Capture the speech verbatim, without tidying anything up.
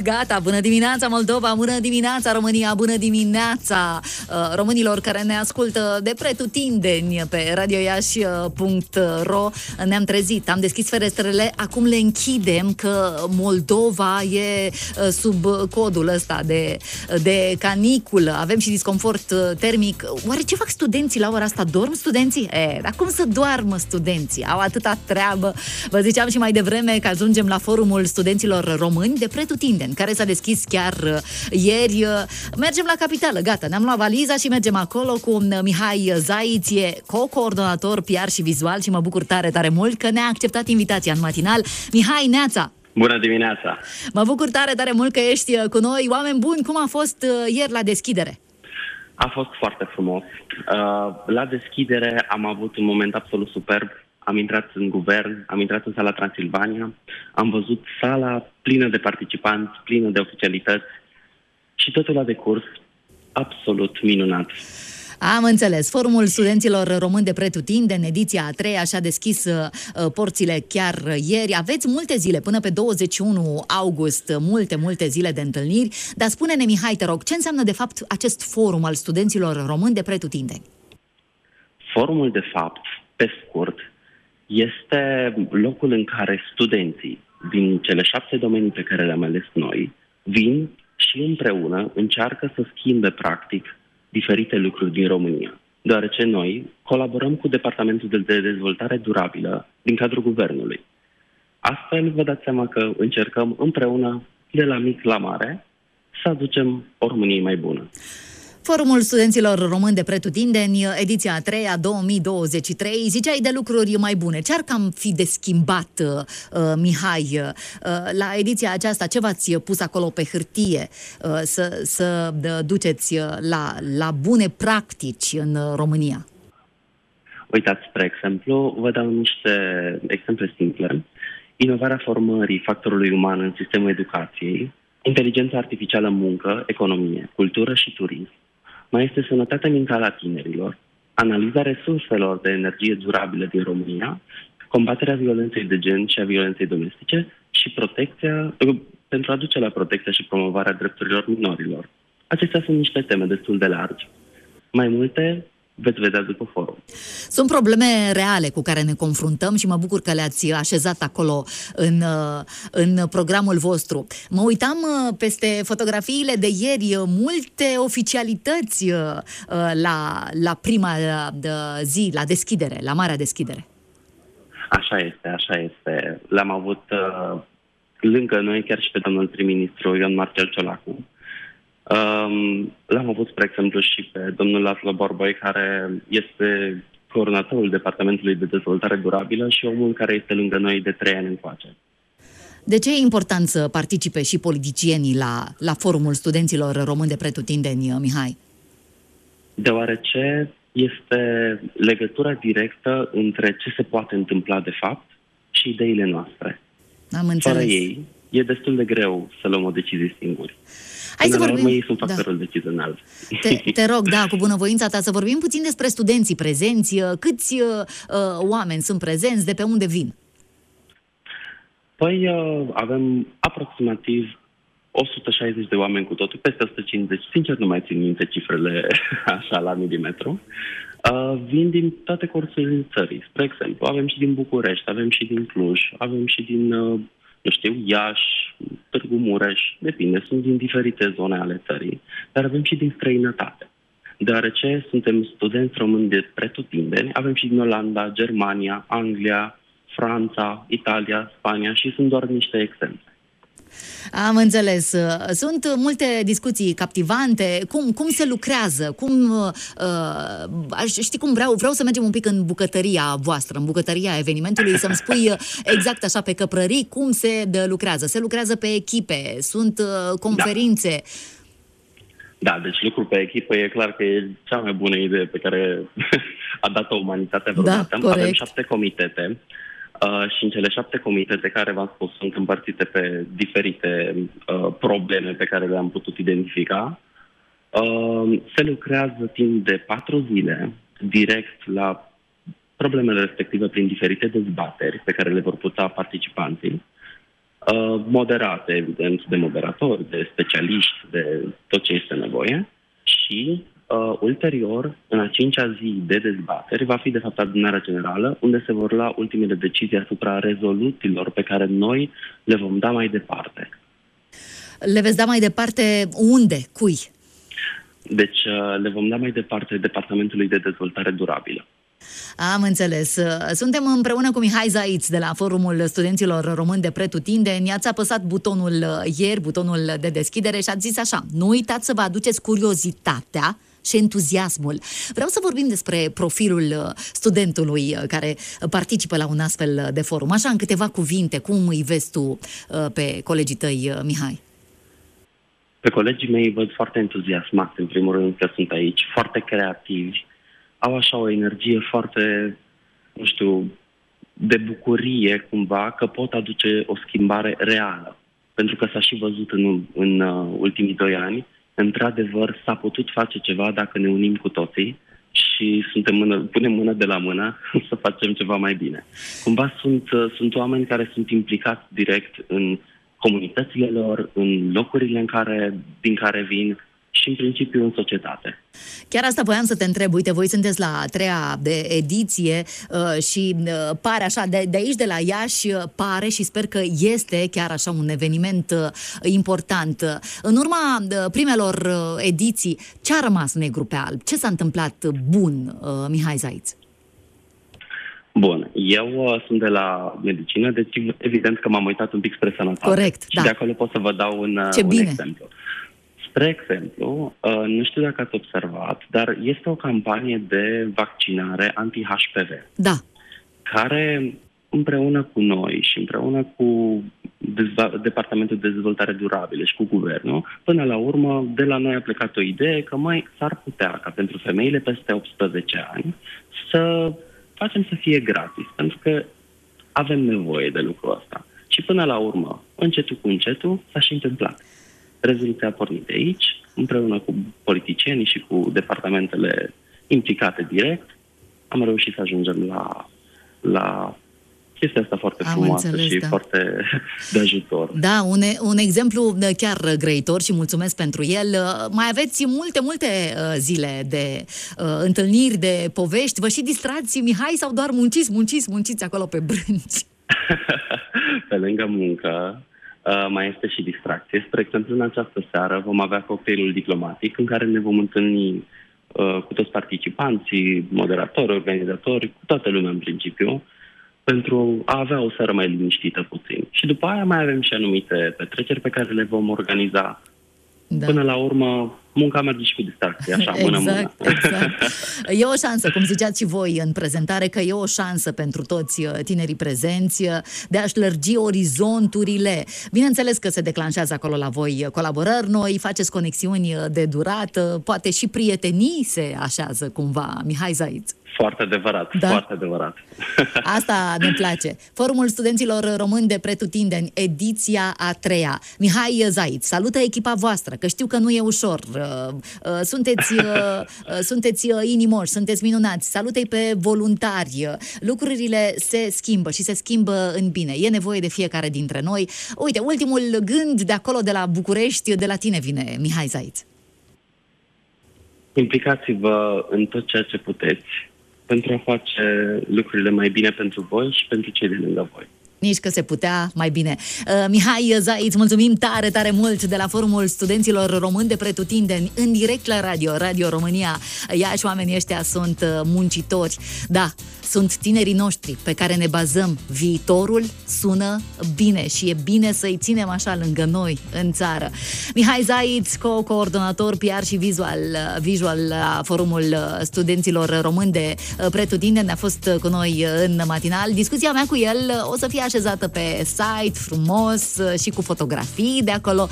gata, bună dimineața Moldova, bună dimineața România, bună dimineața românilor care ne ascultă de pretutindeni pe radio iași punct ro. Ne-am trezit, am deschis ferestrele, acum le închidem că Moldova e sub codul ăsta de, de caniculă, avem și disconfort termic. Oare ce fac studenții la ora asta? Dorm studenții? E, dar cum să doarmă studenții? Au atâta treabă. Vă ziceam și mai devreme că ajungem la forumul studenților români de pretutindeni, care s-a deschis chiar ieri. Mergem la capitală, gata, ne-am luat valiza și mergem acolo cu Mihai Zaiț, e co-coordonator P R și vizual și mă bucur tare, tare mult că ne-a acceptat invitația în matinal. Mihai, neața! Bună dimineața! Mă bucur tare, tare mult că ești cu noi. Oameni buni, cum a fost ieri la deschidere? A fost foarte frumos. La deschidere am avut un moment absolut superb. Am intrat în guvern, am intrat în sala Transilvania, am văzut sala plină de participanți, plină de oficialități și totul a decurs absolut minunat. Am înțeles. Forumul studenților români de pretutindeni, ediția a treia, și-a deschis uh, porțile chiar ieri. Aveți multe zile, până pe douăzeci și unu august, multe, multe zile de întâlniri. Dar spune-ne, Mihai, te rog, ce înseamnă de fapt acest forum al studenților români de pretutindeni? Forumul, de fapt, pe scurt, este locul în care studenții din cele șapte domenii pe care le-am ales noi vin și împreună încearcă să schimbe practic diferite lucruri din România, deoarece noi colaborăm cu Departamentul de Dezvoltare Durabilă din cadrul guvernului. Astfel, vă dați seama că încercăm împreună, de la mic la mare, să aducem o Românie mai bună. Forumul studenților români de pretutindeni, ediția a treia, două mii douăzeci și trei, ziceai de lucruri mai bune. Ce ar cam fi de schimbat, uh, Mihai, uh, la ediția aceasta? Ce v-ați pus acolo pe hârtie uh, să, să duceți la, la bune practici în România? Uitați, spre exemplu, vă dau niște exemple simple. Inovarea formării factorului uman în sistemul educației, inteligența artificială în muncă, economie, cultură și turism. Mai este sănătatea mentală a tinerilor, analiza resurselor de energie durabilă din România, combaterea violenței de gen și a violenței domestice și protecția, pentru a duce la protecția și promovarea drepturilor minorilor. Acestea sunt niște teme destul de largi. Mai multe veți vedea după forum. Sunt probleme reale cu care ne confruntăm și mă bucur că le-ați așezat acolo în, în programul vostru. Mă uitam peste fotografiile de ieri, multe oficialități la, la prima zi, la deschidere, la marea deschidere. Așa este, așa este. L-am avut lângă noi chiar și pe domnul prim-ministru Ion Marcel Ciolacu. Um, l-am avut, spre exemplu, și pe domnul Laszlo Borboi, care este coordonatorul Departamentului de Dezvoltare Durabilă și omul care este lângă noi de trei ani încoace. De ce e important să participe și politicienii la, la forumul studenților români de pretutindeni, Mihai? Deoarece este legătura directă între ce se poate întâmpla de fapt și ideile noastre. Am înțeles. Fără ei, e destul de greu să luăm o decizie singuri. Hai să vorbim. Ei sunt factorul da. decizional. Te, te rog, da, cu bunăvoința ta, să vorbim puțin despre studenții prezenți. Câți uh, oameni sunt prezenți? De pe unde vin? Păi uh, avem aproximativ o sută șaizeci de oameni cu totul, peste o sută cincizeci. Sincer, nu mai țin minte cifrele așa la milimetru. Uh, vin din toate corțurile țării. Spre exemplu, avem și din București, avem și din Cluj, avem și din... Uh, nu știu, Iași, Târgu Mureș, depinde, sunt din diferite zone ale țării, dar avem și din străinătate. Deoarece suntem studenți români de pretutindeni, avem și din Olanda, Germania, Anglia, Franța, Italia, Spania și sunt doar niște exemple. Am înțeles. Sunt multe discuții captivante. Cum, cum se lucrează? Cum, uh, știi cum vreau? Vreau să mergem un pic în bucătăria voastră, în bucătăria evenimentului, să-mi spui exact așa pe căprării cum se lucrează. Se lucrează pe echipe, sunt uh, conferințe. Da. Da, deci lucrul pe echipă e clar că e cea mai bună idee pe care a dat-o umanitatea vreodată. Da, avem șapte comitete. Uh, și în cele șapte comitete care, v-am spus, sunt împărțite pe diferite uh, probleme pe care le-am putut identifica, uh, se lucrează timp de patru zile direct la problemele respective prin diferite dezbateri pe care le vor putea participanții. moderate, evident, de moderatori, de specialiști, de tot ce este nevoie și uh, ulterior, în a cincea zi de dezbateri, va fi de fapt adunarea generală, unde se vor lua ultimele decizii asupra rezoluțiilor pe care noi le vom da mai departe. Le veți da mai departe unde? Cui? Deci le vom da mai departe Departamentului de Dezvoltare Durabilă. Am înțeles. Suntem împreună cu Mihai Zaiț de la Forumul Studenților Români de Pretutindeni. I-ați apăsat butonul ieri, butonul de deschidere și ați zis așa: nu uitați să vă aduceți curiozitatea și entuziasmul. Vreau să vorbim despre profilul studentului care participă la un astfel de forum. Așa, în câteva cuvinte, cum îi vezi tu pe colegii tăi, Mihai? Pe colegii mei îi văd foarte entuziasmați, în primul rând că sunt aici, foarte creativi, au așa o energie foarte, nu știu, de bucurie cumva că pot aduce o schimbare reală. Pentru că s-a și văzut în, în uh, ultimii doi ani, într-adevăr s-a putut face ceva dacă ne unim cu toții și suntem mână, punem mână de la mână să facem ceva mai bine. Cumva sunt, uh, sunt oameni care sunt implicați direct în comunitățile lor, în locurile în care, din care vin și în principiu în societate. Chiar asta voiam să te întreb. Uite, voi sunteți la a treia de ediție uh, și uh, pare așa, de, de aici, de la Iași, uh, pare și sper că este chiar așa un eveniment uh, important. În urma uh, primelor uh, ediții, ce a rămas negru pe alb? Ce s-a întâmplat bun, uh, Mihai Zaiț? Bun, eu uh, sunt de la medicină, deci evident că m-am uitat un pic spre sănătate. Corect, și da. de acolo pot să vă dau un, uh, un exemplu. Spre exemplu, uh, nu știu dacă ați observat, dar este o campanie de vaccinare anti-H P V. Da. Care, împreună cu noi și împreună cu Dezva- Departamentul de Dezvoltare Durabilă și cu Guvernul, până la urmă, de la noi a plecat o idee că mai s-ar putea ca pentru femeile peste optsprezece ani să facem să fie gratis, pentru că avem nevoie de lucrul ăsta. Și până la urmă, încetul cu încetul, s-a și întâmplat. Rezoluția a pornit de aici, împreună cu politicienii și cu departamentele implicate direct, am reușit să ajungem la, la chestia asta foarte am frumoasă înțeles, și da. foarte de ajutor. Da, un, un exemplu chiar grăitor și mulțumesc pentru el. Mai aveți multe, multe zile de uh, întâlniri, de povești. Vă și distrați, Mihai, sau doar munciți, munciți, munciți acolo pe brânci? Pe lângă muncă, Uh, mai este și distracție. Spre exemplu, în această seară vom avea cocktailul diplomatic în care ne vom întâlni uh, cu toți participanții, moderatori, organizatori, cu toată lumea în principiu, pentru a avea o seară mai liniștită puțin. Și după aia mai avem și anumite petreceri pe care le vom organiza. Da. Până la urmă, munca merge și cu distracție, așa, exact, mână-mână. Exact. E o șansă, cum ziceați și voi în prezentare, că e o șansă pentru toți tinerii prezenți de a-și lărgi orizonturile. Bineînțeles că se declanșează acolo la voi colaborări noi, faceți conexiuni de durată, poate și prietenii se așează cumva, Mihai Zaiț. Foarte adevărat, da? Foarte adevărat. Asta ne place. Forumul Studenților Români de Pretutindeni, ediția a treia. Mihai Zaiț, salută echipa voastră, că știu că nu e ușor. Sunteți, sunteți inimoși, sunteți minunați. Salută-i pe voluntari. Lucrurile se schimbă și se schimbă în bine. E nevoie de fiecare dintre noi. Uite, ultimul gând de acolo, de la București, de la tine vine, Mihai Zaiț. Implicați-vă în tot ceea ce puteți pentru a face lucrurile mai bine pentru voi și pentru cei de lângă voi. Nici că se putea mai bine. Uh, Mihai Zaiț, mulțumim tare, tare mult de la Forumul Studenților Români de Pretutindeni, în direct la radio, Radio România. Iași, oamenii ăștia sunt uh, muncitori. Da, sunt tinerii noștri pe care ne bazăm. Viitorul sună bine și e bine să-i ținem așa lângă noi, în țară. Mihai Zaiț, co-coordonator P R și visual, visual la Forumul Studenților Români de Pretutindeni, a fost cu noi în matinal. Discuția mea cu el o să fie așezată pe site, frumos și cu fotografii de acolo.